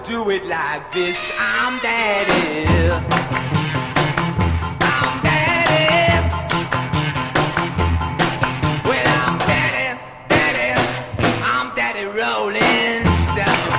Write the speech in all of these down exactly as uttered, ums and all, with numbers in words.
do it like this. I'm daddy. I'm daddy. Well, I'm daddy, daddy. I'm daddy Rolling Stone.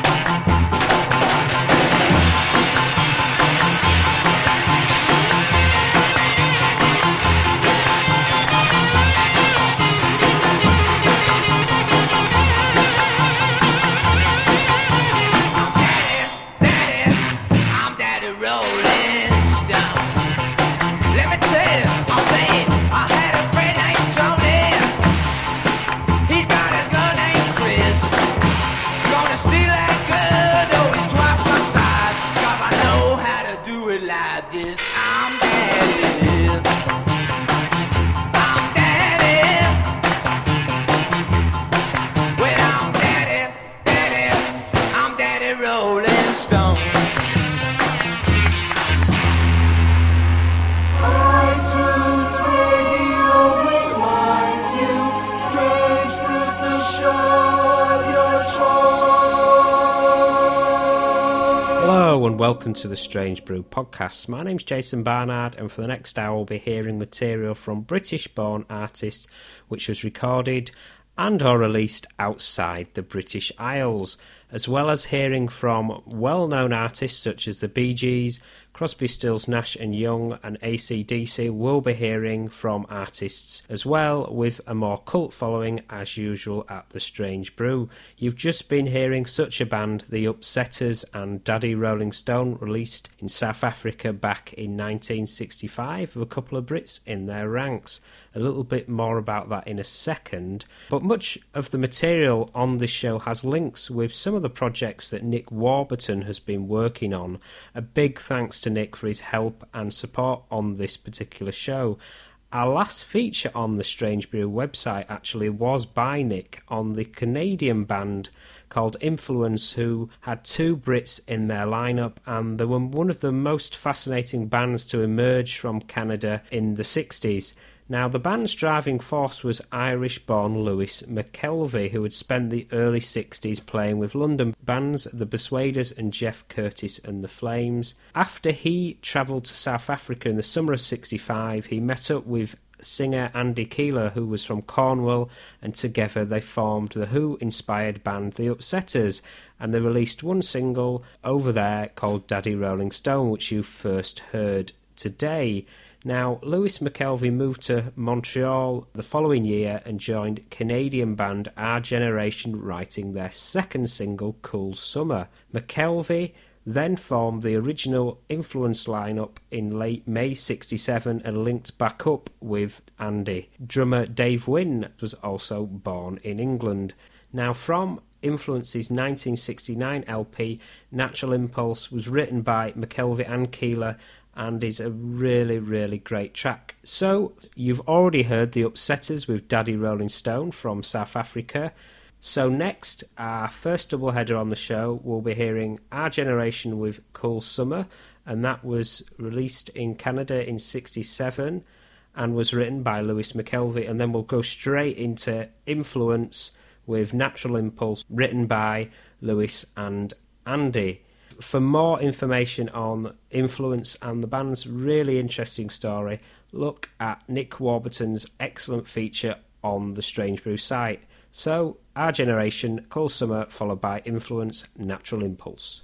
Welcome to the Strange Brew podcast. My name's Jason Barnard, and for the next hour we'll be hearing material from British-born artists which was recorded and or released outside the British Isles, as well as hearing from well-known artists such as the Bee Gees, Crosby, Stills, Nash and Young and A C D C. We'll be hearing from artists as well with a more cult following as usual at the Strange Brew. You've just been hearing such a band, The Upsetters and Daddy Rolling Stone, released in South Africa back in nineteen sixty-five, with a couple of Brits in their ranks. A little bit more about that in a second, but much of the material on this show has links with some of the projects that Nick Warburton has been working on. A big thanks to Nick for his help and support on this particular show. Our last feature on the Strange Brew website actually was by Nick on the Canadian band called Influence, who had two Brits in their lineup, and they were one of the most fascinating bands to emerge from Canada in the sixties. Now, the band's driving force was Irish-born Lewis McKelvey, who had spent the early sixties playing with London bands The Persuaders and Jeff Curtis and the Flames. After he travelled to South Africa in the summer of sixty-five, he met up with singer Andy Keeler, who was from Cornwall, and together they formed the Who-inspired band The Upsetters, and they released one single over there called Daddy Rolling Stone, which you first heard today. Now, Lewis McKelvey moved to Montreal the following year and joined Canadian band Our Generation, writing their second single, Cool Summer. McKelvey then formed the original Influence lineup in late May sixty-seven and linked back up with Andy. Drummer Dave Wynn was also born in England. Now, from Influence's nineteen sixty-nine L P, Natural Impulse was written by McKelvey and Keeler, and is a really, really great track. So, you've already heard The Upsetters with Daddy Rolling Stone from South Africa. So next, our first doubleheader on the show, we'll be hearing Our Generation with Cool Summer, and that was released in Canada in sixty-seven and was written by Lewis McKelvey, and then we'll go straight into Influence with Natural Impulse, written by Lewis and Andy. For more information on Influence and the band's really interesting story, look at Nick Warburton's excellent feature on the Strange Brew site. So, Our Generation, Cool Summer, followed by Influence, Natural Impulse.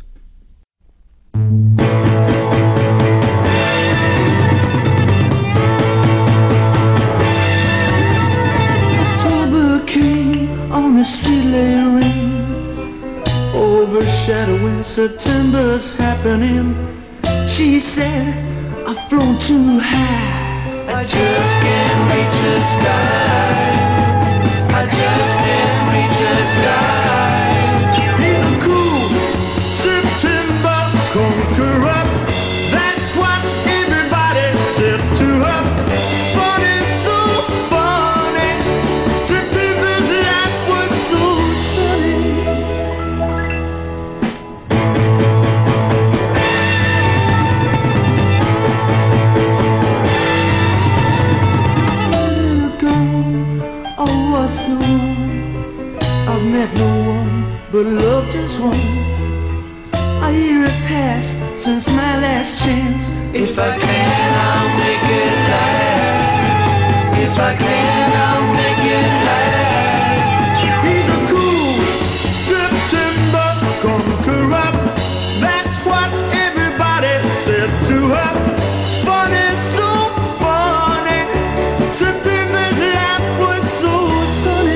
October came on a street lay rain, overshadowing September's happening. She said, I've flown too high, I just can't reach the sky. I just can't reach the sky. He's a cool September conqueror. That's what everybody said to her. It's funny, so funny. September's life was so sunny. I've met no one but love just one. since my last chance. If I can, I'll make it last. If I can, I'll make it last. He's a cool September conqueror. That's what everybody said to her. It's funny, so funny. September's life was so sunny.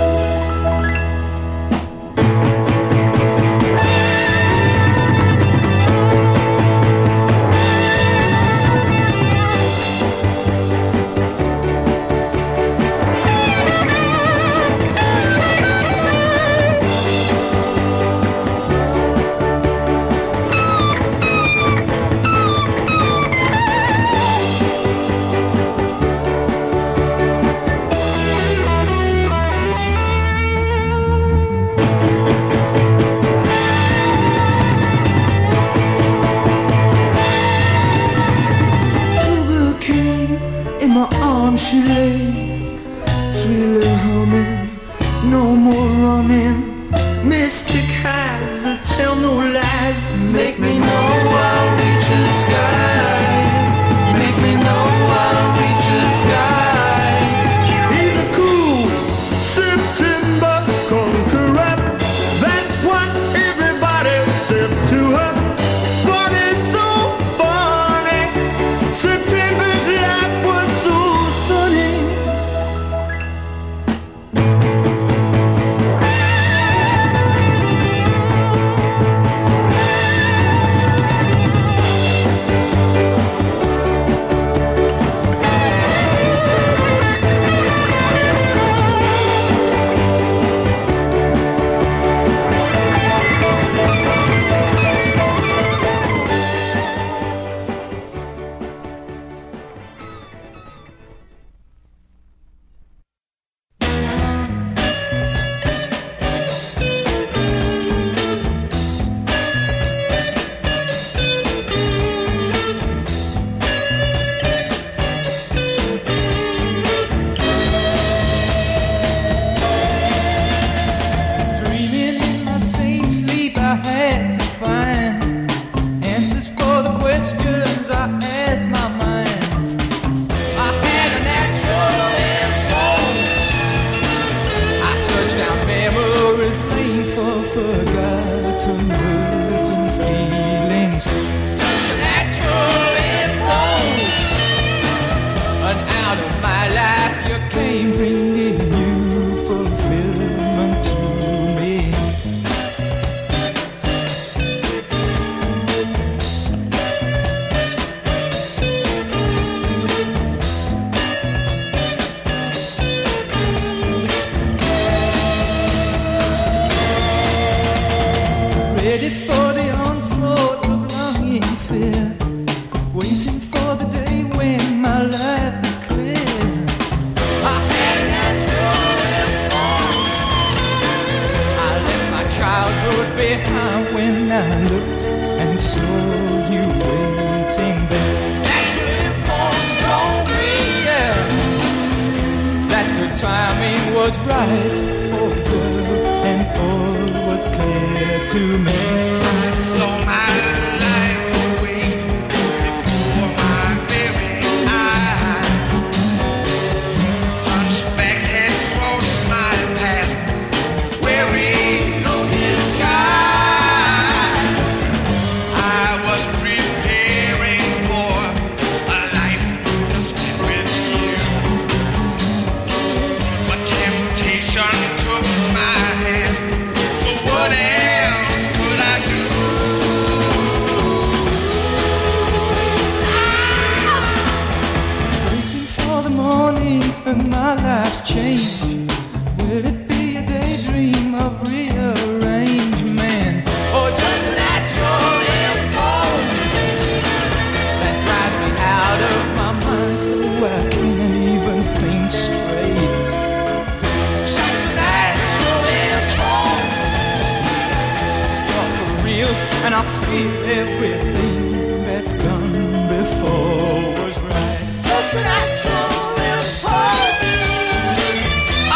She lay, sweetly humming, no more running. Mystic eyes that tell no lies, make me know I'll reach the sky. Make me know I'll reach the sky. He's a cool September conqueror. That's what everybody said to her. It's funny, so funny. September's life was so sunny. Was right for love and all was clear to me. I saw my life away before my very eyes. Hunchbacks had crossed my path, wearing on his sky. I was preparing for a life spent with you. Temptation took my hand, so what else could I do? Waiting for the morning and my life's change. Will it be a daydream of rearrangement, or just a natural impulse that drives me out of my mind so I can't even think straight? And I feel everything that's gone before was right. Just an actual impulse. I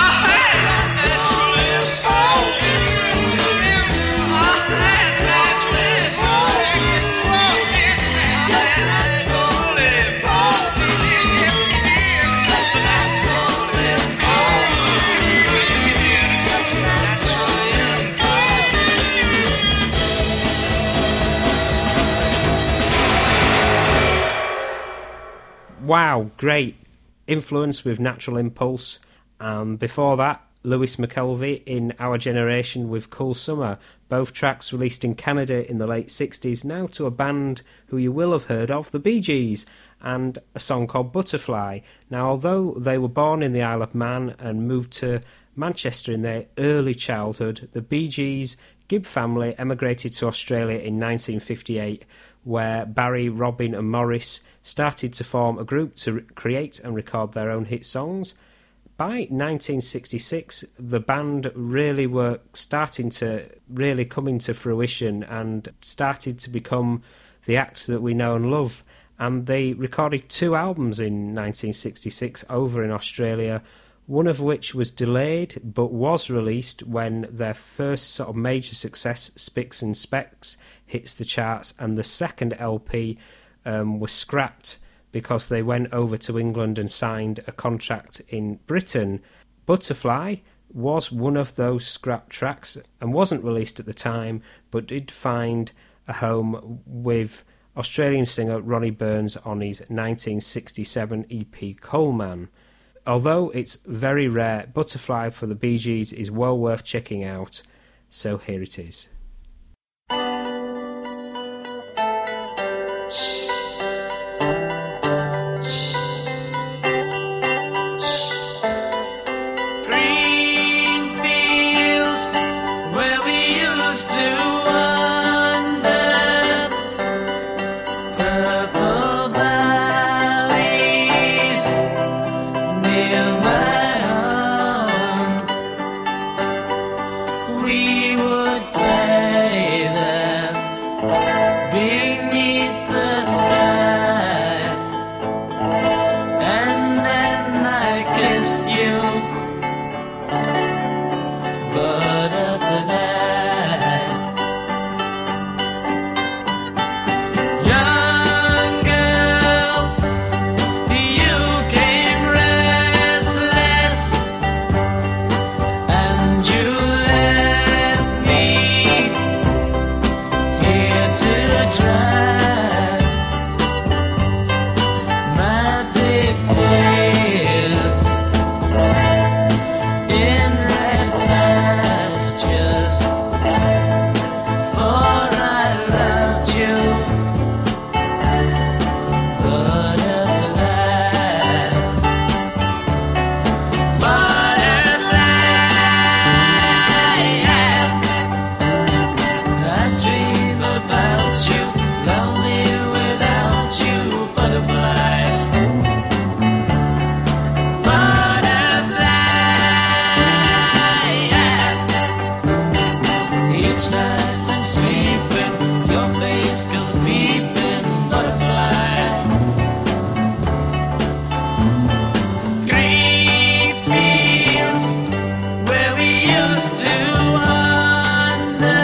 wow, great influence with Natural Impulse. And before that, Lewis McKelvey in Our Generation with Cool Summer. Both tracks released in Canada in the late sixties. Now to a band who you will have heard of, the Bee Gees, and a song called Butterfly. Now, although they were born in the Isle of Man and moved to Manchester in their early childhood, the Bee Gees Gibb family emigrated to Australia in nineteen fifty-eight, where Barry, Robin and Morris started to form a group to re- create and record their own hit songs. By nineteen sixty-six, the band really were starting to really come into fruition and started to become the acts that we know and love. And they recorded two albums in nineteen sixty-six over in Australia, one of which was delayed but was released when their first sort of major success, Spicks and Specks, hits the charts, and the second L P um, was scrapped because they went over to England and signed a contract in Britain. Butterfly was one of those scrap tracks and wasn't released at the time, but did find a home with Australian singer Ronnie Burns on his nineteen sixty-seven E P Coleman. Although it's very rare, Butterfly for the Bee Gees is well worth checking out, so here it is. Green fields where we used to wander, purple valleys near my home. We would play there beneath the sky, and then I kissed you, butterfly. Young girl, you came restless, and you left me here to dry my big tears in red pastures, for I loved you, butterfly. Butterfly, I dream about you, lonely without you, butterfly. Butterfly, each night I'm sleeping, your face goes weeping, butterfly. Green fields where we used to wander,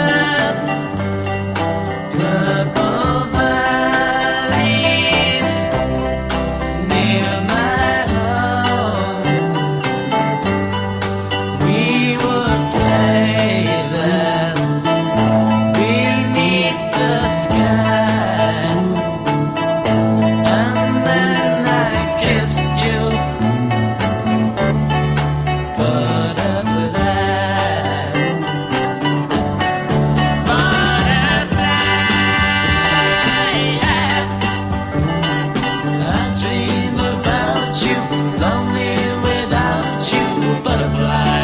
purple valleys near my home. We would play there beneath the sky, and then I kissed you, butterfly. Butterfly, I dream about you, lonely without you, butterfly.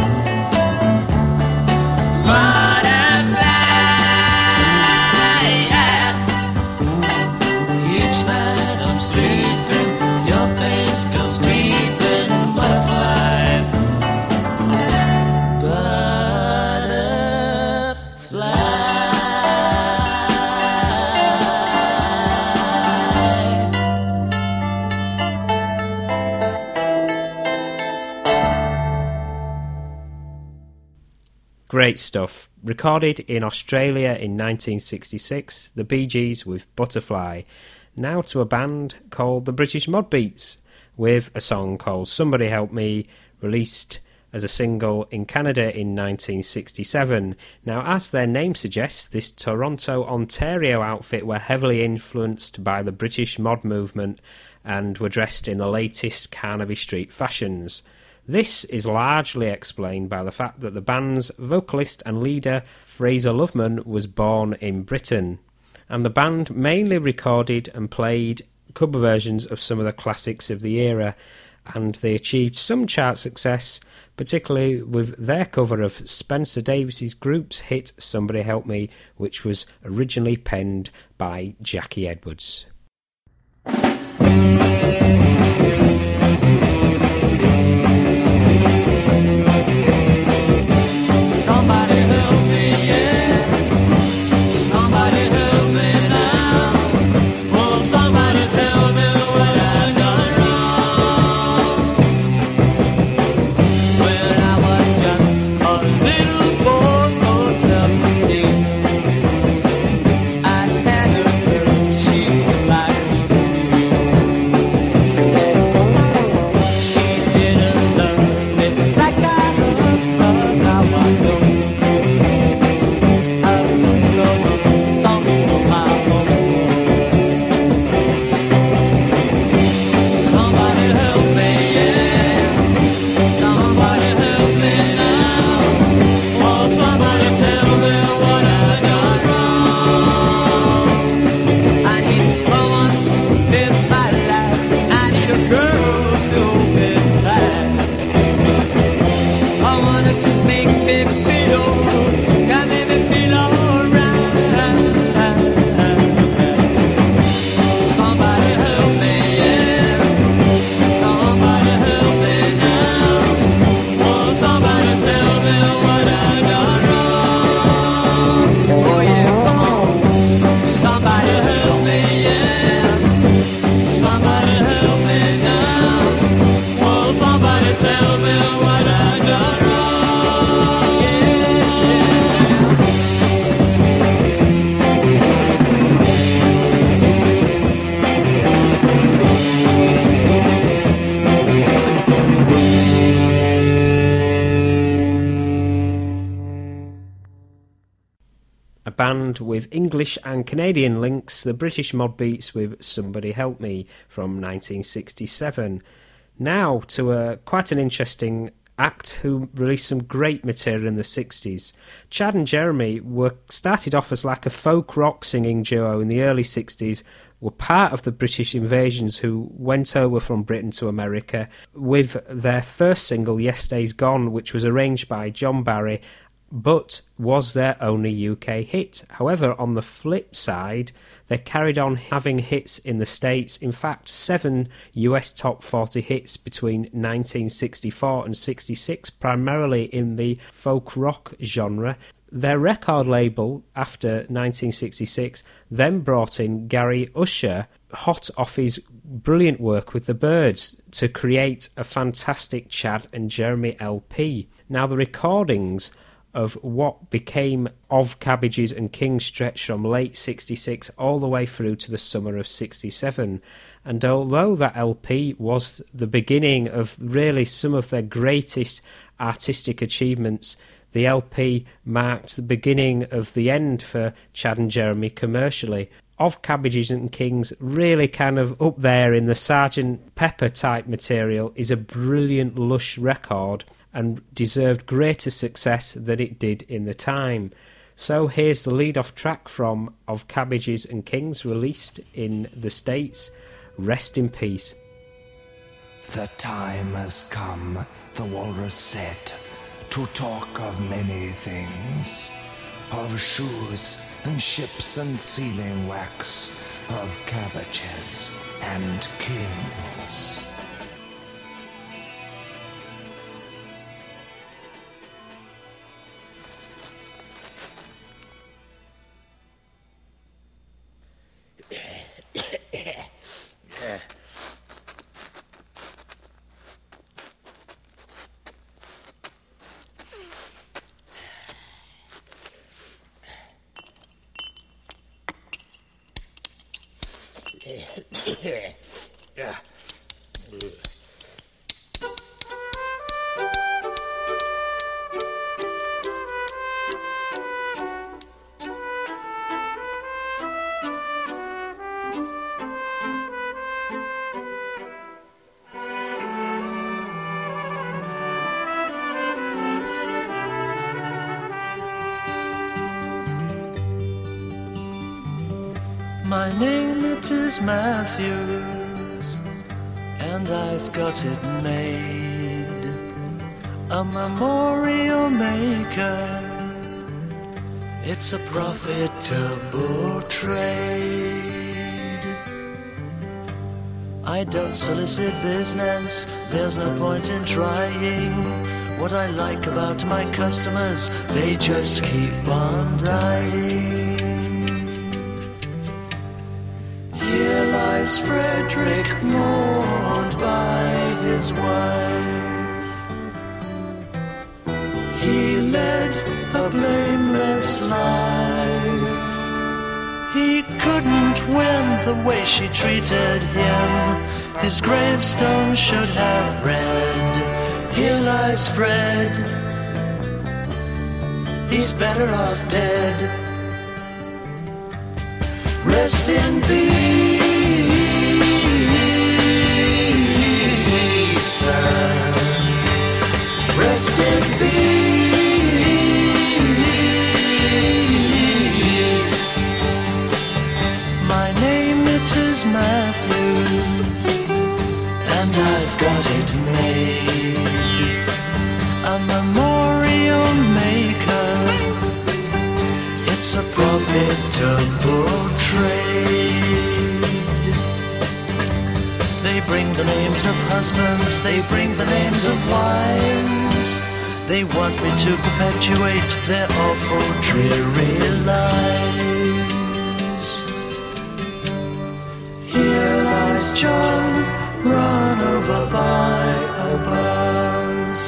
Butterfly, each night I'm sleeping, your face goes creeping, butterfly. Butterfly. Great stuff. Recorded in Australia in nineteen sixty-six, the Bee Gees with Butterfly. Now to a band called the British Mod Beats with a song called Somebody Help Me, released as a single in Canada in nineteen sixty-seven. Now, as their name suggests, this Toronto, Ontario outfit were heavily influenced by the British mod movement and were dressed in the latest Carnaby Street fashions. This is largely explained by the fact that the band's vocalist and leader, Fraser Loveman, was born in Britain, and the band mainly recorded and played cover versions of some of the classics of the era, and they achieved some chart success, particularly with their cover of Spencer Davis's group's hit Somebody Help Me, which was originally penned by Jackie Edwards. Somebody help me, yeah. Somebody help me now. Oh, somebody tell me what I done wrong. When I was just a little boy, oh, seventeen, I had a girl, she was like she didn't love me like I loved her. Now I know I lose love some of my own. Somebody help me, yeah. Somebody help me now. Oh, somebody tell me what I done wrong. I need someone in my life. I need a girl to be sad. Someone that can make me feel, can make me feel alright. Somebody help me, yeah. Somebody help me now. Oh, somebody tell me what I done wrong. Oh yeah, come on. Somebody help me, yeah. Somebody help me now. Oh, somebody tell me what I done wrong. Yeah. A band with English and Canadian links, the British Mod Beats with Somebody Help Me from nineteen sixty-seven. Now to a quite an interesting act who released some great material in the sixties. Chad and Jeremy were started off as like a folk rock singing duo in the early sixties, were part of the British invasions who went over from Britain to America with their first single, Yesterday's Gone, which was arranged by John Barry, but was their only U K hit. However, on the flip side, they carried on having hits in the States. In fact, seven U S top forty hits between nineteen sixty-four and sixty-six, primarily in the folk rock genre. Their record label, after nineteen sixty-six, then brought in Gary Usher, hot off his brilliant work with the Byrds, to create a fantastic Chad and Jeremy L P. Now, the recordings of what became Of Cabbages and Kings stretch from late sixty-six all the way through to the summer of sixty-seven. And although that L P was the beginning of really some of their greatest artistic achievements, the L P marked the beginning of the end for Chad and Jeremy commercially. Of Cabbages and Kings, really kind of up there in the Sergeant Pepper type material, is a brilliant, lush record and deserved greater success than it did in the time. So here's the lead-off track from Of Cabbages and Kings, released in the States. Rest in peace. The time has come, the walrus said, to talk of many things, of shoes and ships and sealing wax, of cabbages and kings. Yeah. My name it is Matthews, and I've got it made, a memorial maker. It's a profitable trade. I don't solicit business, there's no point in trying. What I like about my customers, they just keep on dying. Here lies Frederick, mourned by his wife. He led a blameless life. He couldn't win the way she treated him. His gravestone should have read, here lies Fred, he's better off dead. Rest in peace, son. Rest in peace. My name it is Matthews, and I've got it made, a memorial maker. It's a profitable trade. They bring the names of husbands, they bring the names of wives. They want me to perpetuate their awful dreary lives. Here lies John, run over by a bus.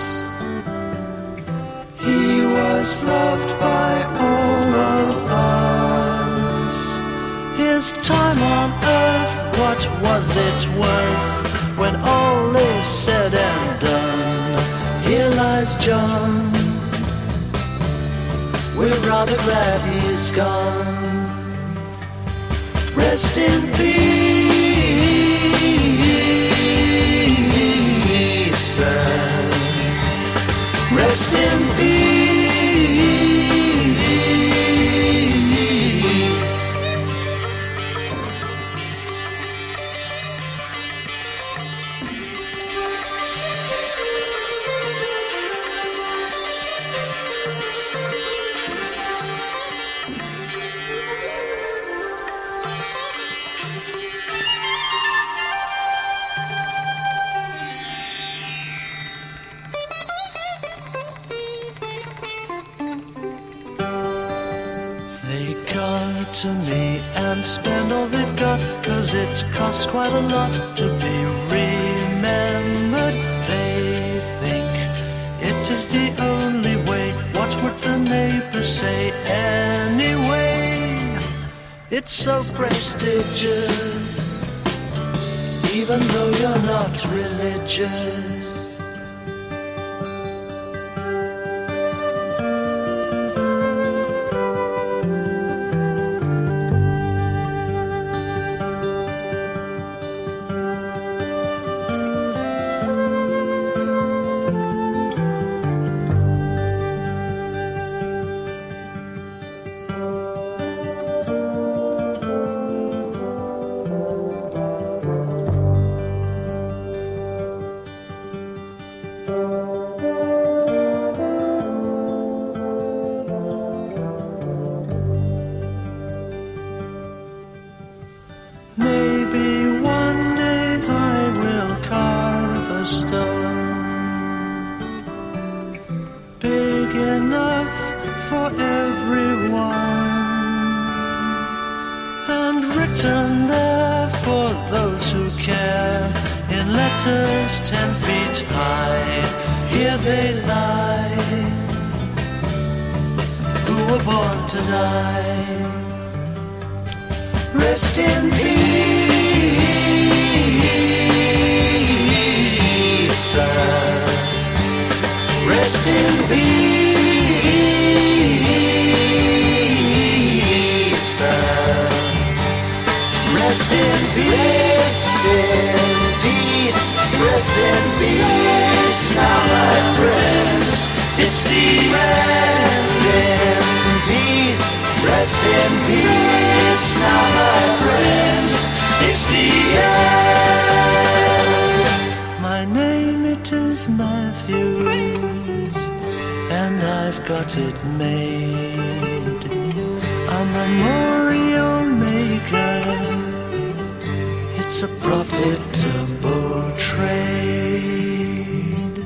He was loved by all of us. His time on earth, what was it worth when all is said and done? Here lies John, we're rather glad he's gone. Rest in peace, son. Rest in peace. To me and spend all they've got, 'cause it costs quite a lot to be remembered. They think it is the only way. What would the neighbors say anyway? It's so prestigious, even though you're not religious. Ten feet high, here they lie, who were born to die. Rest in peace, son. Rest in peace, son. Rest in peace, rest in peace, now my friends. It's the rest in peace, rest in peace, now my friends. It's the end. My name it is Matthews, and I've got it made. A memorial maker. It's a profitable trade.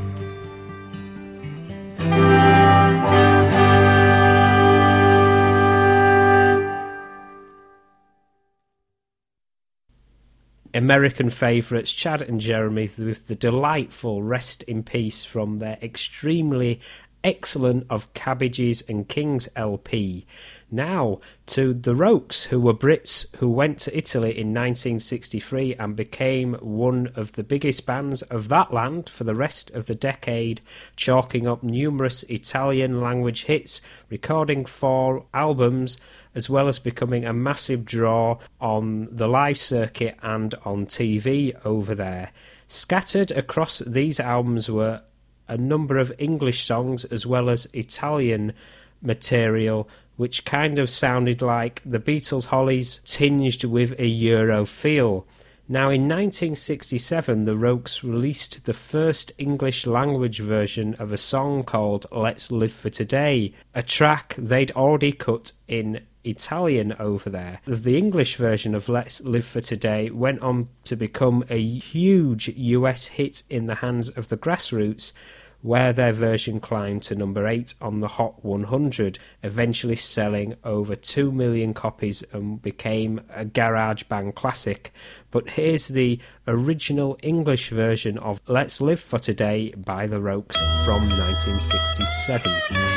American favourites Chad and Jeremy with the delightful Rest in Peace from their extremely excellent Of Cabbages and Kings L P. Now to the Rokes, who were Brits who went to Italy in nineteen sixty-three and became one of the biggest bands of that land for the rest of the decade, chalking up numerous Italian language hits, recording four albums, as well as becoming a massive draw on the live circuit and on T V over there. Scattered across these albums were a number of English songs as well as Italian material, which kind of sounded like the Beatles' Hollies tinged with a Euro feel. Now in nineteen sixty-seven, the Rokes released the first English language version of a song called Let's Live for Today, a track they'd already cut in Italian over there. The English version of Let's Live for Today went on to become a huge U S hit in the hands of the Grassroots, where their version climbed to number eight on the Hot one hundred, eventually selling over two million copies and became a garage band classic. But here's the original English version of Let's Live for Today by the Rokes from nineteen sixty-seven.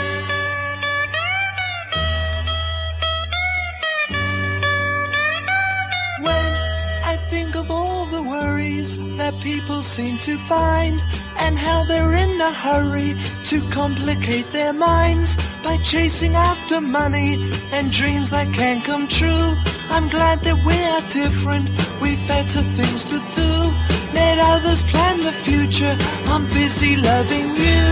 Think of all the worries that people seem to find, and how they're in a hurry to complicate their minds by chasing after money and dreams that can't come true. I'm glad that we're different, we've better things to do. Let others plan the future, I'm busy loving you.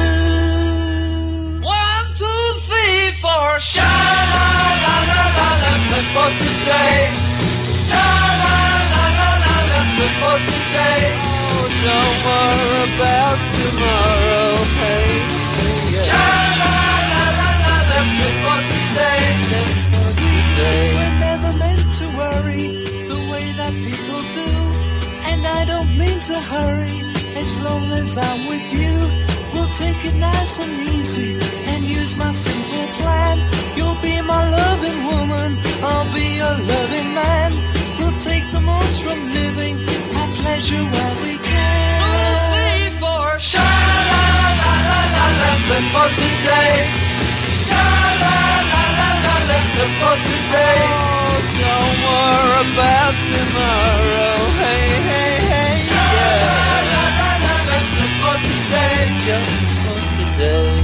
One, two, three, four. Sha-la-la-la-la, let's live for today. Sha-la-la-la-la, live for today. Oh, don't worry about tomorrow. Hey, hey, yeah. Sha-la-la-la-la, let's live for today. Live for today. We're never meant to worry the way that people do, and I don't mean to hurry. As long as I'm with you, we'll take it nice and easy and use my simple plan. You'll be my loving woman, I'll be your loving man. We'll take the most from living, have pleasure while we can. Two, three, four. Sha-la-la-la-la, let's live for today. Sha-la-la-la-la, let's live for today. Oh, don't worry about tomorrow. Hey, hey, hey, yeah. Sha-la-la-la-la, let's live for today. Just for today.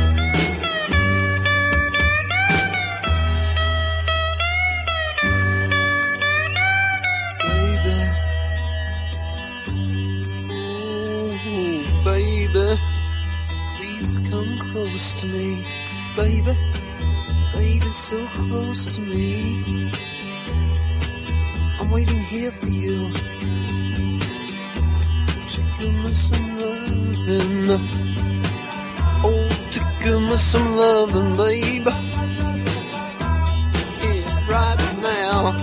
Please come close to me, baby, baby, so close to me. I'm waiting here for you to give me some loving. Oh, to give me some loving, baby. Yeah, right now.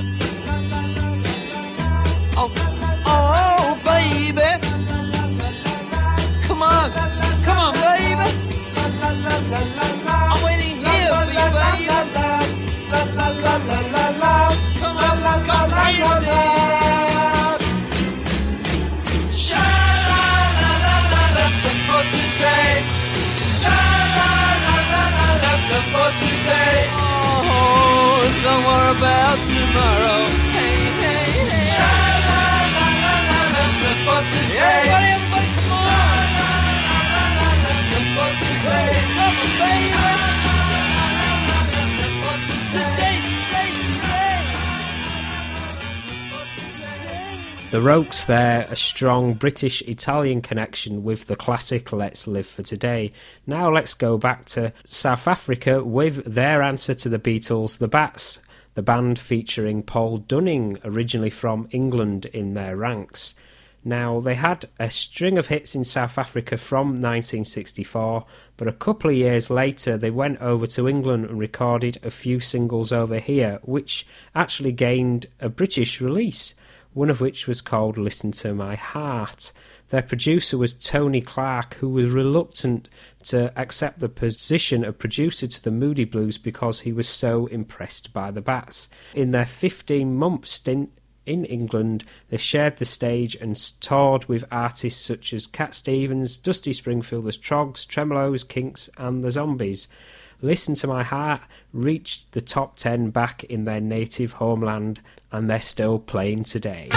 Oh, oh, baby. Come on, come on, baby. I'm waiting here for you, baby. Come on, come on, Sha-la-la-la-la, let's live for today. Sha-la-la-la-la, let's live for today. Oh, don't worry about tomorrow. Hey, hey, hey. Sha-la-la-la-la, let's live for today. Everybody, everybody, come on. The Rokes there, a strong British-Italian connection with the classic Let's Live for Today. Now let's go back to South Africa with their answer to the Beatles, the Bats. the band featuring Paul Dunning, originally from England, in their ranks. Now, they had a string of hits in South Africa from nineteen sixty-four, but a couple of years later they went over to England and recorded a few singles over here, which actually gained a British release, one of which was called Listen to My Heart. Their producer was Tony Clark, who was reluctant to accept the position of producer to the Moody Blues because he was so impressed by the Bats. In their fifteen-month stint in England, they shared the stage and toured with artists such as Cat Stevens, Dusty Springfield, the Trogs, Tremolos, Kinks and the Zombies. Listen to My Heart reached the top ten back in their native homeland, and they're still playing today.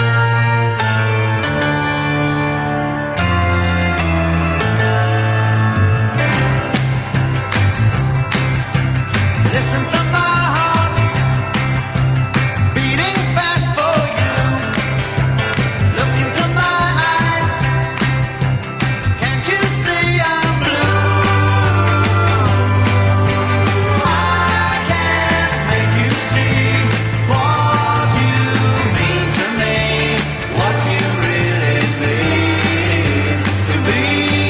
Listen to my heart beating fast for you. Look into my eyes. Can't you see I'm blue? I can't make you see what you mean to me, what you really mean to me.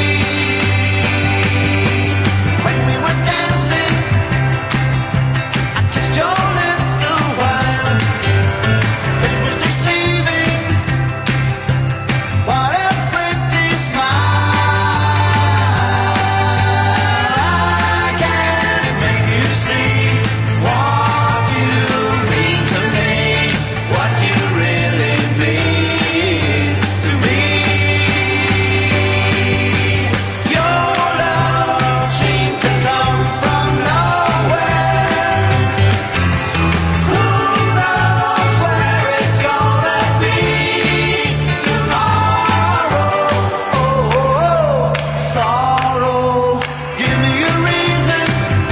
When we were dancing, kissed your lips a while. It was deceiving. What a pretty smile. I can't make you see what you mean to me, what you really mean to me. Your love seemed to come from nowhere. Who knows where it's gonna be tomorrow? Oh, sorrow, give me a reason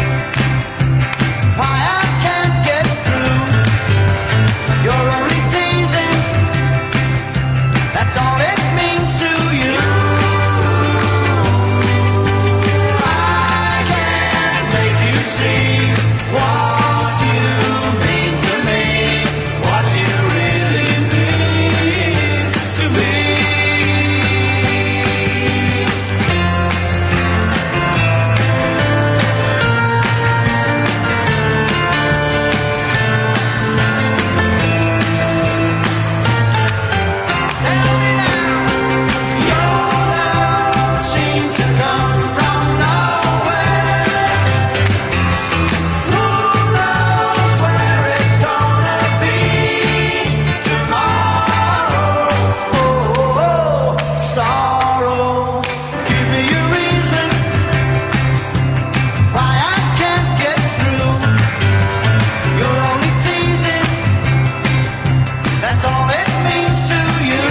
why I can't get through. You're only teasing, that's all it means to you. I can't make you see what you mean to me, what you really mean to me. Your love seemed to come from nowhere. Who knows where it's gonna be tomorrow? Oh, sorrow, give me a reason why I can't get through. You're only teasing, that's all it means to you.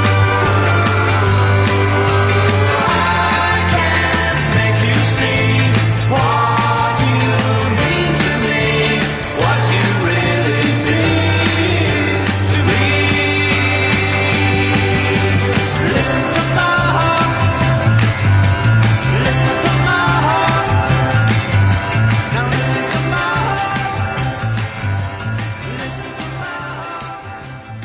I can't make you see what you mean to me, what you really mean to me. Listen to my heart, listen to my heart. Now listen to my heart, listen to my heart.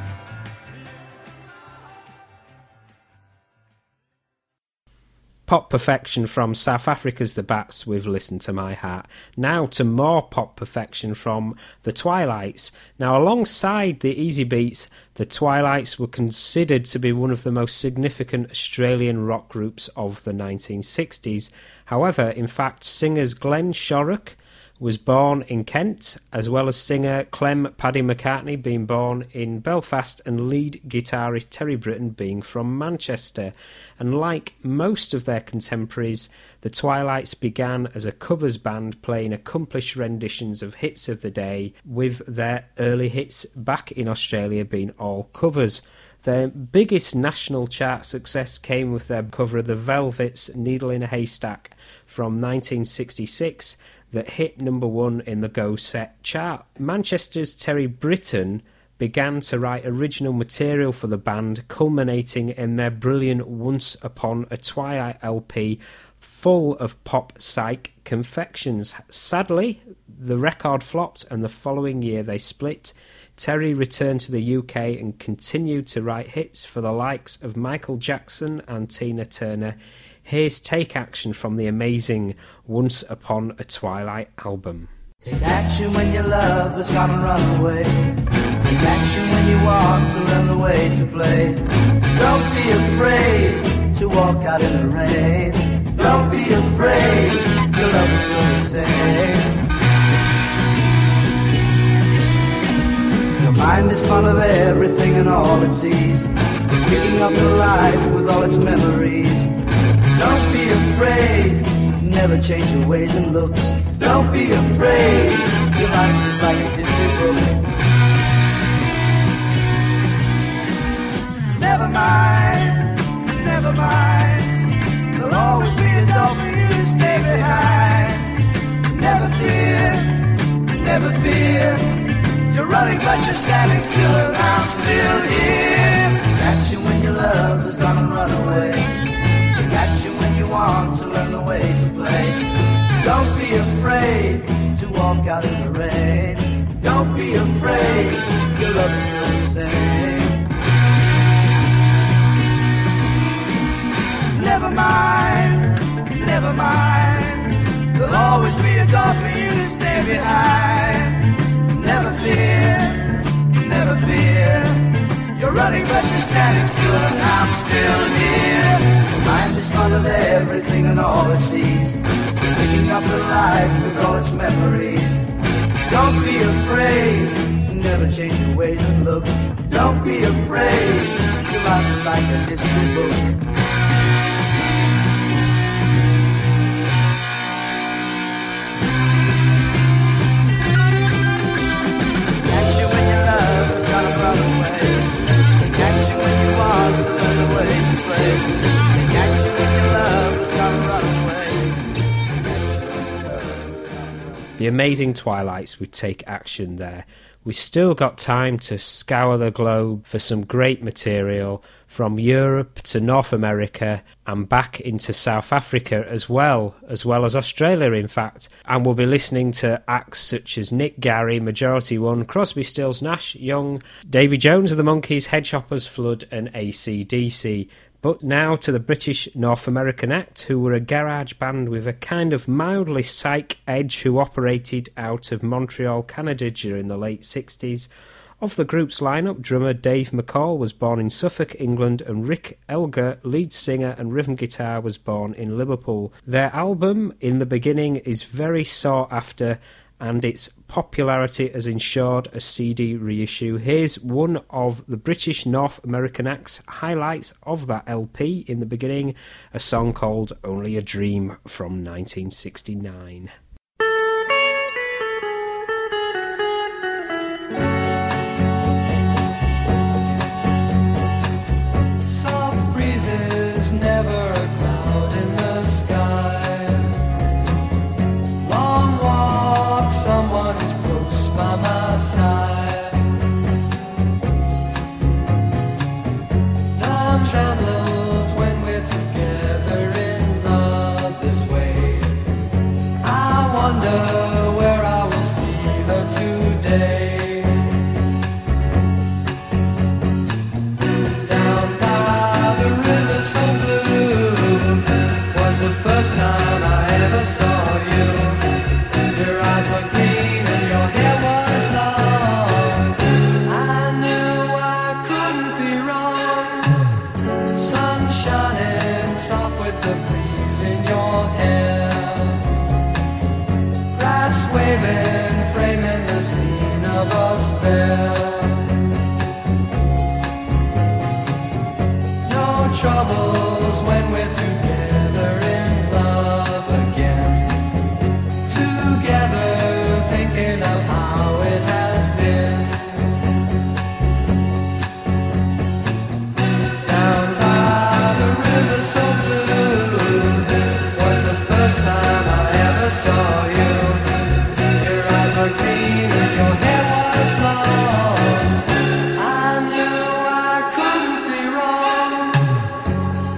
Pop perfection from South Africa's The Bats with Listen to My Heart. Now to more pop perfection from The Twilights. Now, alongside the Easy Beats, The Twilights were considered to be one of the most significant Australian rock groups of the nineteen sixties. However, in fact, singers Glenn Shorrock was born in Kent, as well as singer Clem Paddy McCartney being born in Belfast and lead guitarist Terry Britton being from Manchester. And like most of their contemporaries, the Twilights began as a covers band playing accomplished renditions of hits of the day, with their early hits back in Australia being all covers. Their biggest national chart success came with their cover of the Velvets' Needle in a Haystack from nineteen sixty-six, that hit number one in the Go Set chart. Manchester's Terry Britton began to write original material for the band, culminating in their brilliant Once Upon a Twilight L P, full of pop psych Confections. Sadly, the record flopped and the following year they split. Terry returned to the U K and continued to write hits for the likes of Michael Jackson and Tina Turner. Here's Take Action from the amazing Once Upon a Twilight album. Take action when your love has gone and run away. Take action when you want to learn the way to play. Don't be afraid to walk out in the rain. Don't be afraid, your love is still the same. Your mind is full of everything and all it sees. You're picking up your life with all its memories. Don't be afraid, never change your ways and looks. Don't be afraid, your life is like a history book. Never mind, never mind, there'll always be a door for you to stay behind. Never fear, never fear, you're running but you're standing still and I'm still here. Take action when your love has gone and run away. Take action when you want to learn the ways to play. Don't be afraid to walk out in the rain. Don't be afraid, your love is still the same. Never mind, never mind, there'll always be a door for you to stay behind. Never fear, never fear, you're running but you're standing still and I'm still here. Your mind is full of everything and all it sees. You're picking up your life with all its memories. Don't be afraid, never change your ways and looks. Don't be afraid, your life is like a history book. The Amazing Twilights would Take Action there. We still got time to scour the globe for some great material from Europe to North America and back into South Africa as well, as well as Australia in fact. And we'll be listening to acts such as Nick Garry, Majority One, Crosby, Stills, Nash, Young, Davy Jones of the Monkees, Headshoppers, Flood and A C D C. But now to the British North American act, who were a garage band with a kind of mildly psych edge who operated out of Montreal, Canada during the late sixties. Of the group's lineup, drummer Dave McCall was born in Suffolk, England, and Rick Elgar, lead singer and rhythm guitar, was born in Liverpool. Their album, In the Beginning, is very sought after, and its popularity has ensured a C D reissue. Here's one of the British North American act's highlights of that L P, In the Beginning, a song called Only a Dream from nineteen sixty-nine. Soft breezes, never a cloud in the sky. Long walk, someone is close by my side. Time travels when we're together in love this way. I wonder where I will see her today. Down by the river so blue was the first time I ever saw you. Your eyes were green and your hair was long. I knew I couldn't be wrong. Sun shining soft with the breeze in your hair. Grass waving, framing the scene of us there. No troubles when we're together in love again. Together thinking of how it has been. Down by the river so blue was the first time I ever saw you. Your eyes were green and your hair was long. I knew I couldn't be wrong.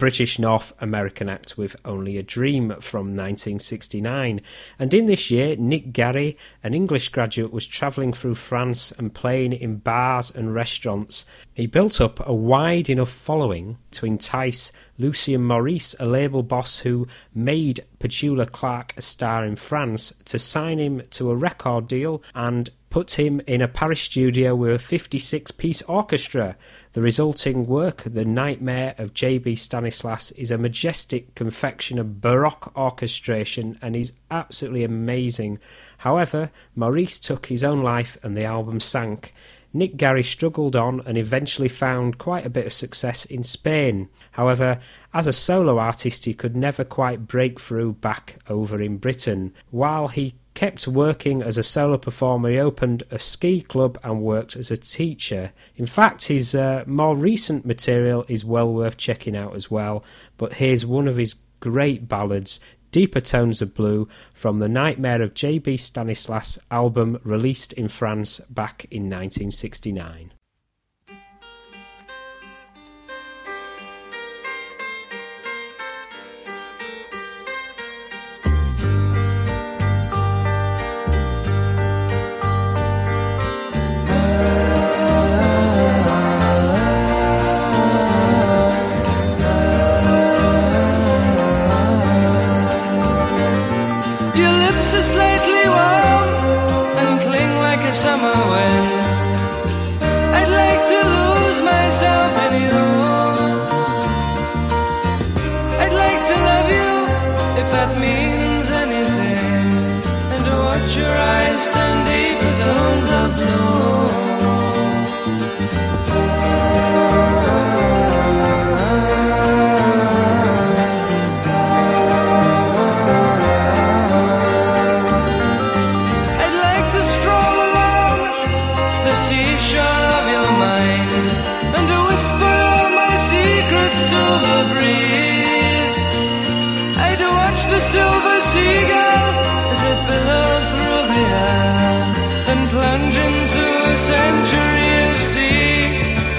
British North American act with Only a Dream from nineteen sixty-nine. And in this year, Nick Garry, an English graduate, was travelling through France and playing in bars and restaurants. He built up a wide enough following to entice Lucien Maurice, a label boss who made Petula Clark a star in France, to sign him to a record deal and put him in a Paris studio with a fifty-six piece orchestra. The resulting work, The Nightmare of J B Stanislas, is a majestic confection of Baroque orchestration and is absolutely amazing. However, Maurice took his own life and the album sank. Nick Garry struggled on and eventually found quite a bit of success in Spain. However, as a solo artist, he could never quite break through back over in Britain. While he kept working as a solo performer, he opened a ski club and worked as a teacher. In fact, his uh, more recent material is well worth checking out as well, but here's one of his great ballads, Deeper Tones of Blue, from the Nightmare of J B Stanislas album released in France back in nineteen sixty-nine. Slightly warm and cling like a summer wind. I'd like to lose myself in you. I'd like to love you, if that means anything, and to watch your eyes turn deeper tones of blue. Silver seagull as it billowed through the air, then plunge into a century of sea.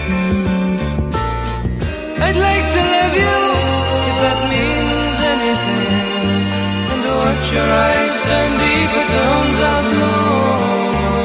I'd like to love you, if that means anything, and to watch your eyes turn deeper tones of blue.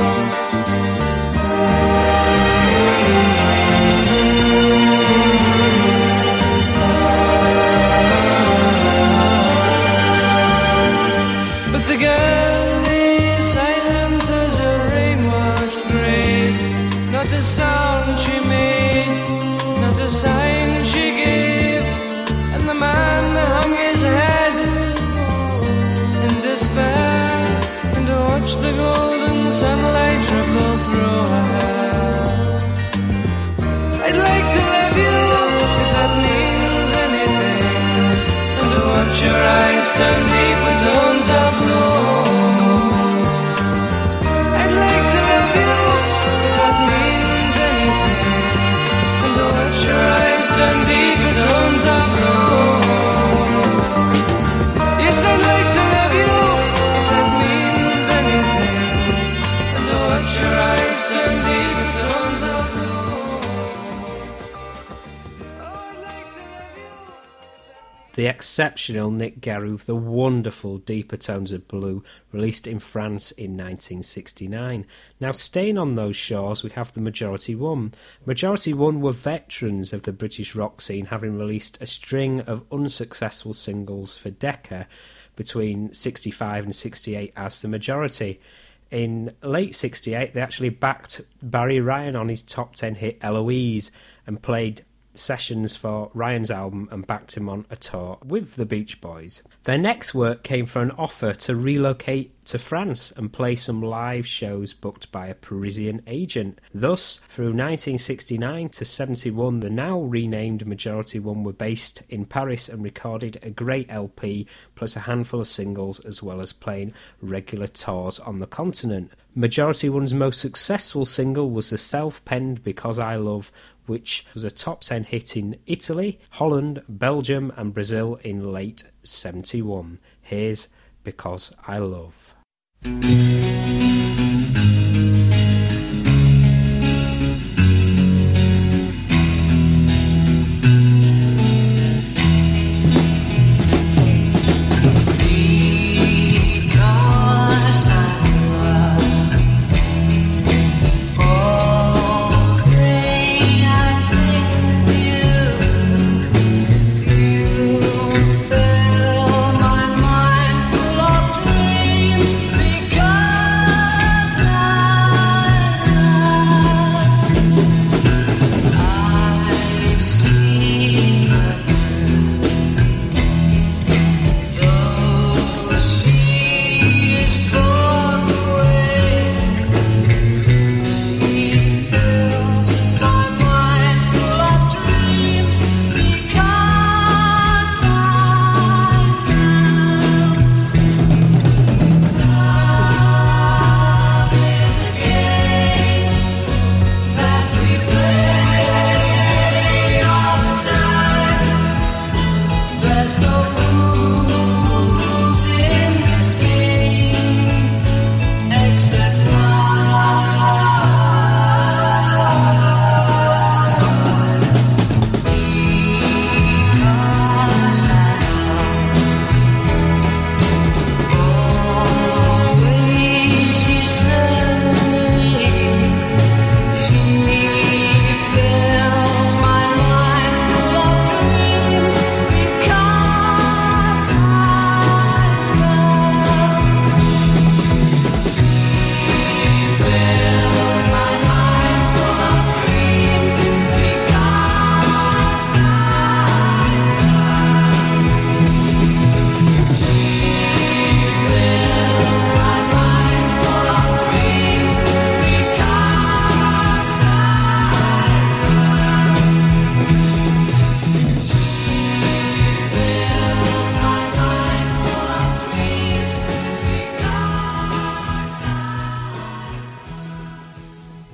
The girl is silent as a rain-washed grave, not a sound she made, not a sign she gave, and the man hung his head in despair, and to watch the golden sunlight trickle through her hair. I'd like to love you, if that means anything, and to watch your eyes turn deep with tones of blue. I'd like to love you, if that means anything, and to watch your eyes turn deep with tones of blue. Yes, I'd like to love you, if that means anything, and to watch your eyes turn deep with tones of blue. Oh, I'd like to love you. The exceptional Nick Garry with the wonderful Deeper Tones of Blue, released in France in nineteen sixty-nine. Now, staying on those shores, we have the Majority One. Majority One were veterans of the British rock scene, having released a string of unsuccessful singles for Decca between sixty-five and sixty-eight as The Majority. In late sixty-eight, they actually backed Barry Ryan on his top ten hit Eloise and played sessions for Ryan's album and backed him on a tour with the Beach Boys. Their next work came for an offer to relocate to France and play some live shows booked by a Parisian agent. Thus, through nineteen sixty-nine to seventy-one, the now renamed Majority One were based in Paris and recorded a great L P plus a handful of singles, as well as playing regular tours on the continent. Majority One's most successful single was the self-penned Because I Love, which was a top ten hit in Italy, Holland, Belgium and Brazil in late seventy-one. Here's Because I Love.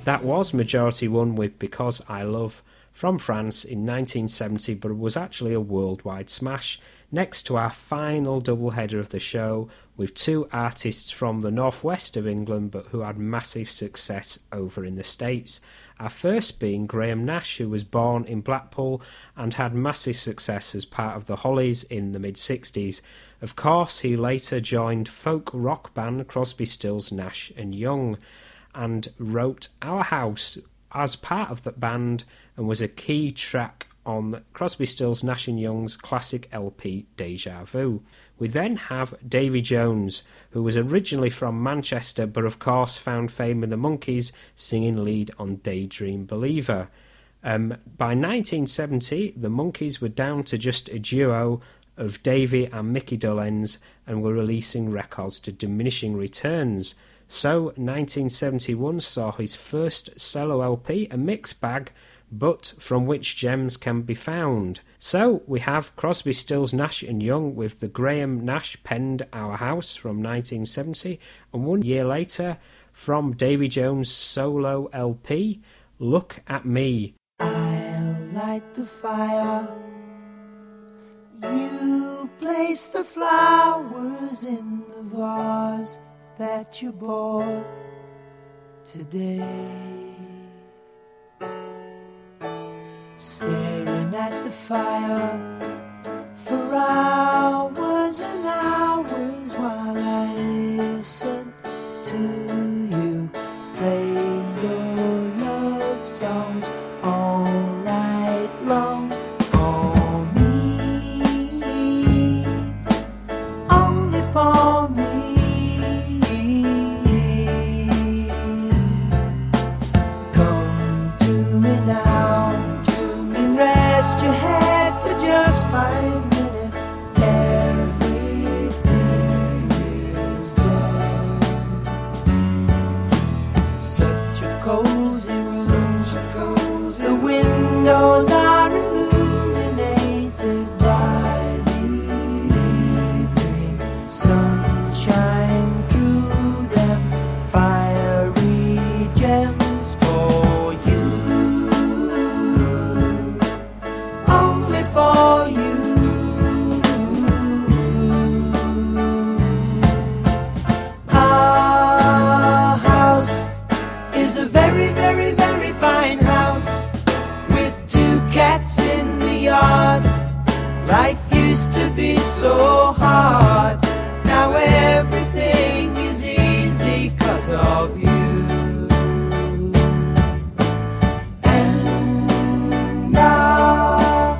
That was Majority One with Because I Love from France in nineteen seventy, but it was actually a worldwide smash. Next to our final doubleheader of the show, with two artists from the northwest of England but who had massive success over in the States. Our first being Graham Nash, who was born in Blackpool and had massive success as part of the Hollies in the mid-sixties. Of course, he later joined folk rock band Crosby, Stills, Nash and Young and wrote Our House as part of that band and was a key track on Crosby, Stills, Nash and Young's classic L P Deja Vu. We then have Davy Jones, who was originally from Manchester but of course found fame in the Monkees singing lead on Daydream Believer. Um, by nineteen seventy, the Monkees were down to just a duo of Davy and Mickey Dolenz and were releasing records to diminishing returns. So nineteen seventy-one saw his first solo L P, a mixed bag, but from which gems can be found. So we have Crosby, Stills, Nash and Young with the Graham Nash penned Our House from nineteen seventy, and one year later from Davy Jones' solo L P, Look at Me. I'll light the fire. You place the flowers in the vase that you bought today. Staring at the fire for hours and hours while I listen to you play your love songs all night long. For me, only for me. Come to me now, rest your head for just five minutes. Everything is done. Such a cozy room. The windows are illuminated by the evening sunshine through them. Fiery gems for you. Only for you. Our house is a very, very, very fine house with two cats in the yard. Life used to be so hard. Now everything is easy 'cause of you. And now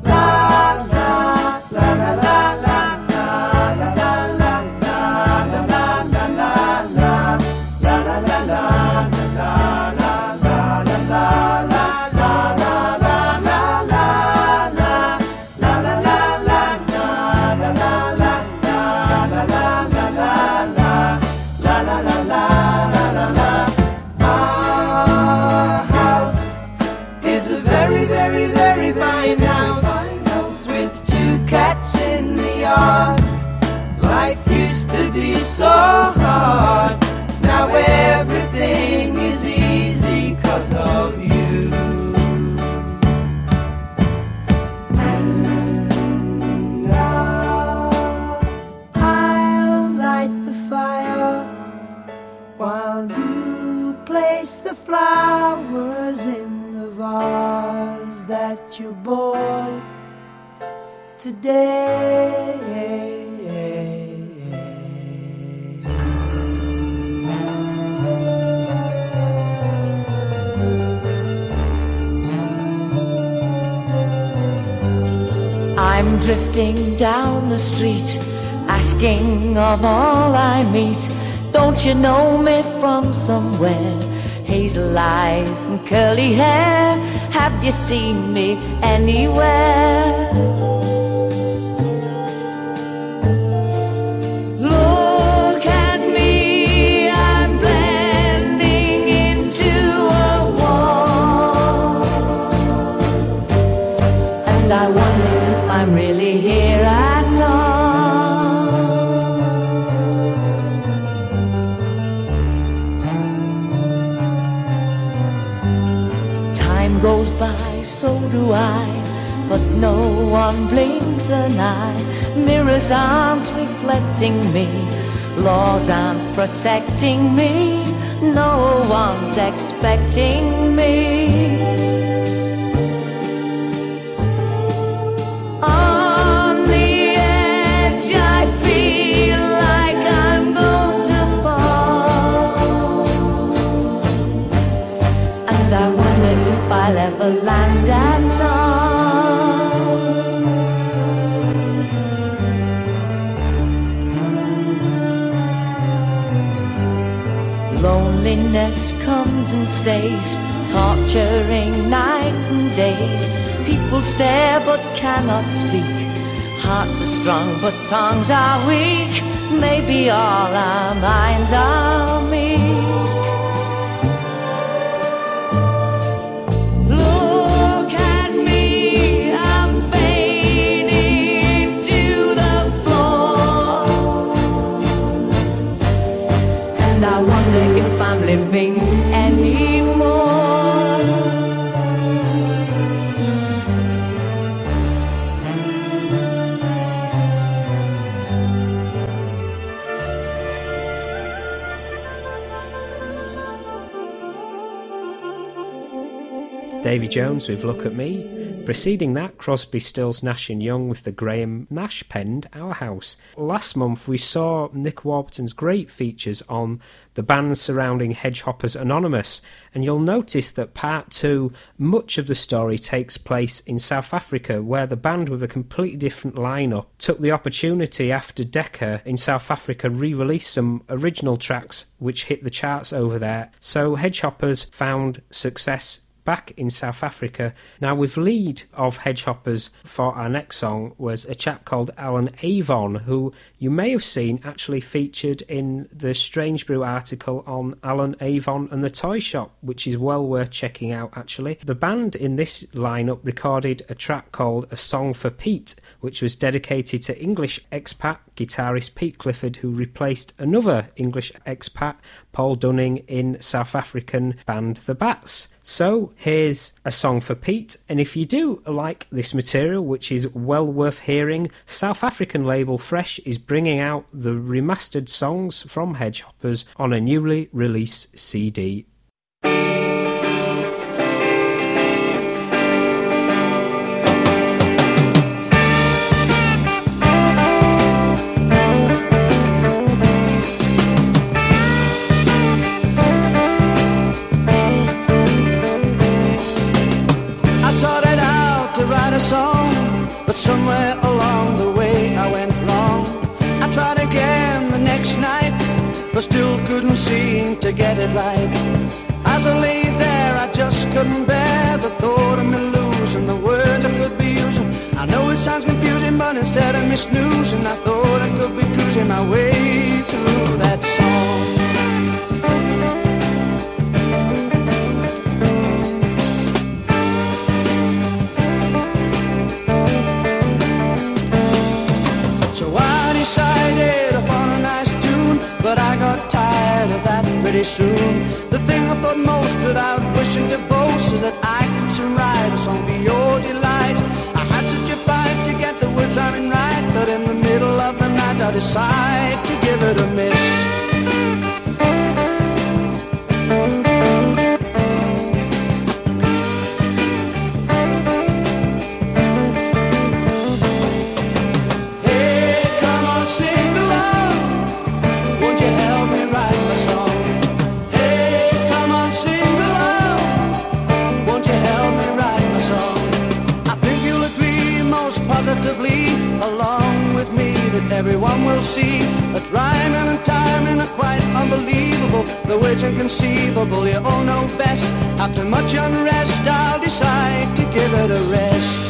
life used to be so hard. Now everything is easy 'cause of you. And now I'll light the fire while you place the flowers in the vase that you bought today. I'm drifting down the street, asking of all I meet, don't you know me from somewhere? Hazel eyes and curly hair, have you seen me anywhere? Look at me, I'm blending into a wall, and I wonder if I'm really here at all. do I, but no one blinks an eye. Mirrors aren't reflecting me, laws aren't protecting me, no one's expecting me. On the edge I feel like I'm going to fall, and I wonder if I'll ever land at all. Loneliness comes and stays, torturing nights and days. People stare but cannot speak. Hearts are strong but tongues are weak. Maybe all our minds are meek. Look at me, I'm fading to the floor, and I wonder if I'm living anymore. Davy Jones with Look at Me. Preceding that, Crosby, Stills, Nash and Young with the Graham Nash penned Our House. Last month we saw Nick Warburton's great features on the bands surrounding Hedgehoppers Anonymous, and you'll notice that part two, much of the story takes place in South Africa, where the band with a completely different lineup took the opportunity after Decca in South Africa re-released some original tracks which hit the charts over there. So Hedgehoppers found success back in South Africa. Now, with lead of Hedgehoppers for our next song was a chap called Alan Avon, who you may have seen actually featured in the Strange Brew article on Alan Avon and the Toy Shop, which is well worth checking out actually. The band in this lineup recorded a track called A Song for Pete, which was dedicated to English expat guitarist Pete Clifford, who replaced another English expat, Paul Dunning, in South African band The Bats. So here's A Song for Pete, and if you do like this material, which is well worth hearing, South African label Fresh is bringing out the remastered songs from Hedgehoppers on a newly released C D. Somewhere along the way I went wrong. I tried again the next night, but still couldn't seem to get it right. As I lay there I just couldn't bear the thought of me losing the words I could be using. I know it sounds confusing, but instead of me snoozing, I thought I could be cruising my way through that song. Decided upon a nice tune, but I got tired of that pretty soon. The thing I thought most without wishing to boast is that I could soon write a song for your delight. I had such a fight to get the words rhyming right that in the middle of the night I decide to give it a miss. Along with me, that everyone will see that rhyming and timing are quite unbelievable. The words inconceivable, you all know best. After much unrest, I'll decide to give it a rest.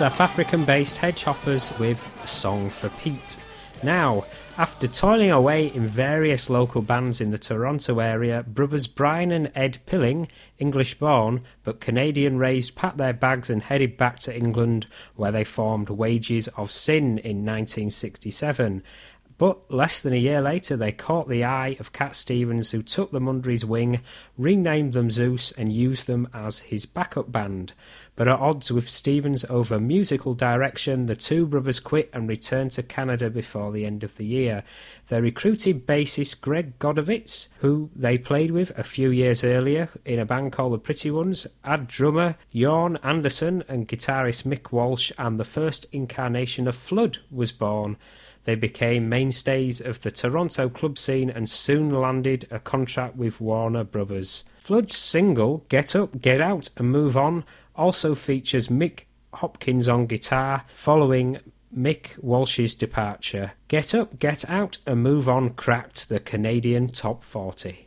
South African-based Hedgehoppers with Song for Pete. Now, after toiling away in various local bands in the Toronto area, brothers Brian and Ed Pilling, English-born but Canadian-raised, packed their bags and headed back to England, where they formed Wages of Sin in nineteen sixty-seven. But less than a year later, they caught the eye of Cat Stevens, who took them under his wing, renamed them Zeus, and used them as his backup band. But at odds with Stevens over musical direction, the two brothers quit and returned to Canada before the end of the year. They recruited bassist Greg Godovitz, who they played with a few years earlier in a band called the Pretty Ones, add drummer Jorn Anderson and guitarist Mick Walsh, and the first incarnation of Flood was born. They became mainstays of the Toronto club scene and soon landed a contract with Warner Brothers. Flood's single, Get Up, Get Out and Move On, also features Mick Hopkins on guitar, following Mick Walsh's departure. Get Up, Get Out and Move On cracked the Canadian Top forty.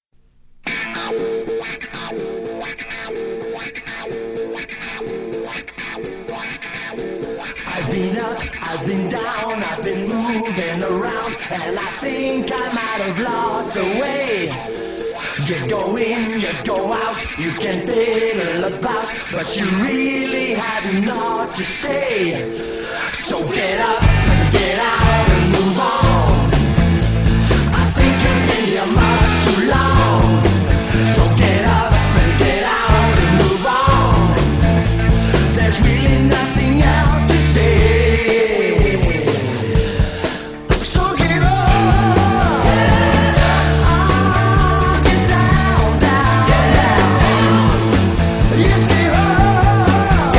I've been up, I've been down, I've been moving around, and I think I might have lost the way. You go in, you go out, you can fiddle about, but you really had naught to say. So get up, get out and move on. I think you've been here much too long. So get up and get out and move on. There's really nothing else to say. So get up, ah, get down, down, down. Yes, get up,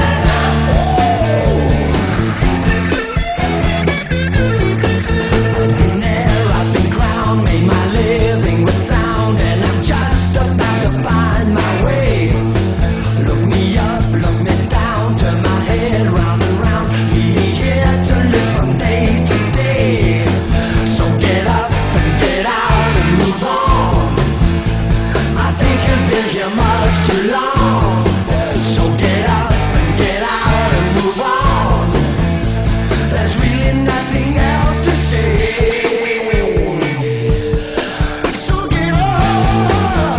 I've been there, I've been crowned, made my living with sound, and I'm just about to find my way. Look me up, look me down, turn my head round and round. Be here to live from day to day. So get up and get out and move on. I think you've been here much too long. So get up and get out and move on. There's really nothing else to say. So get up,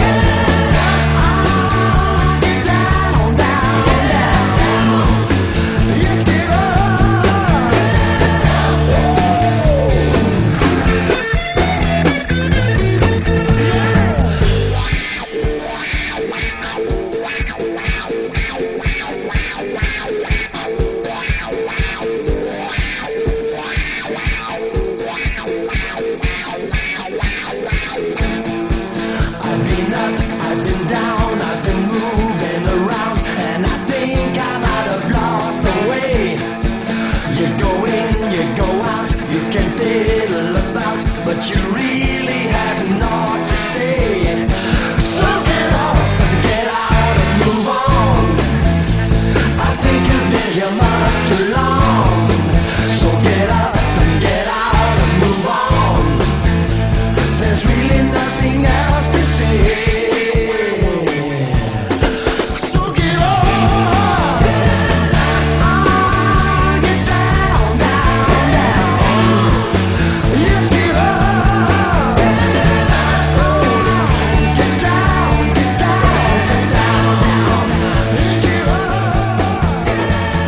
ah, get down, down, down. Yes, get up. I've been up, I've been down, I've been moving around, and I think I might have lost the way. You go in, you go out, you can fiddle about, but you really have naught to say. So get up and get out and move on. I think you've been here much too long. So get up and get out and move on. There's really nothing else to say. So get up, ah, get down, down, down. Yes, get up, get down, get down, get down, down. Yes, get up, get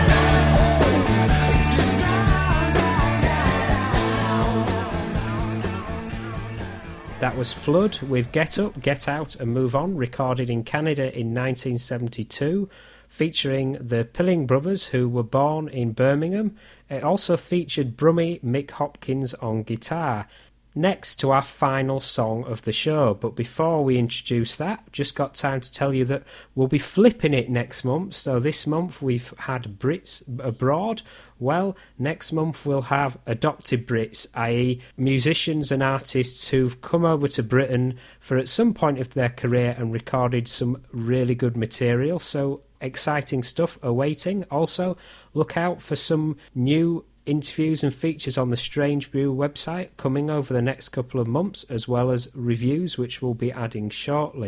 down, down, down. That was Flood with Get Up, Get Out and Move On, recorded in Canada in nineteen seventy-two, featuring the Pilling brothers, who were born in Birmingham. It also featured Brummy Mick Hopkins on guitar. Next to our final song of the show, but before we introduce that, just got time to tell you that we'll be flipping it next month. So this month we've had Brits abroad. Well, next month we'll have adopted Brits, that is musicians and artists who've come over to Britain for at some point of their career and recorded some really good material. So exciting stuff awaiting. Also, look out for some new interviews and features on the Strange Brew website coming over the next couple of months, as well as reviews which we'll be adding shortly.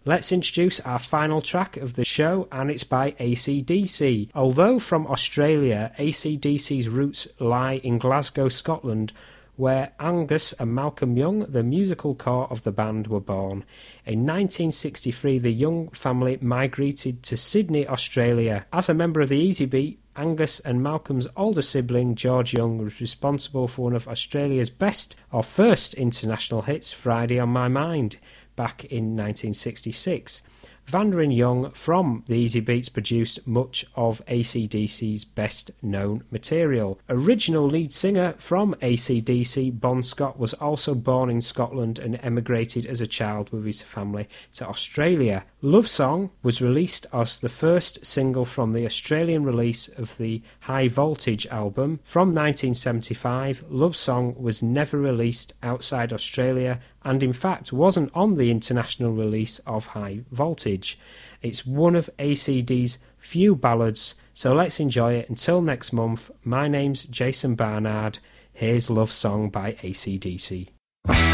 Let's introduce our final track of the show, and it's by A C D C. Although from Australia, A C D C's roots lie in Glasgow, Scotland, where Angus and Malcolm Young, the musical core of the band, were born. In nineteen sixty-three, the Young family migrated to Sydney, Australia. As a member of the Easy Beat, Angus and Malcolm's older sibling, George Young, was responsible for one of Australia's best or first international hits, Friday on My Mind, back in nineteen sixty-six. Vanda and Young from the Easy Beats produced much of A C D C's best-known material. Original lead singer from A C D C, Bon Scott, was also born in Scotland and emigrated as a child with his family to Australia. Love Song was released as the first single from the Australian release of the High Voltage album. From nineteen seventy-five, Love Song was never released outside Australia and in fact wasn't on the international release of High Voltage. It's one of A C D's few ballads, so let's enjoy it. Until next month, my name's Jason Barnard. Here's Love Song by A C D C.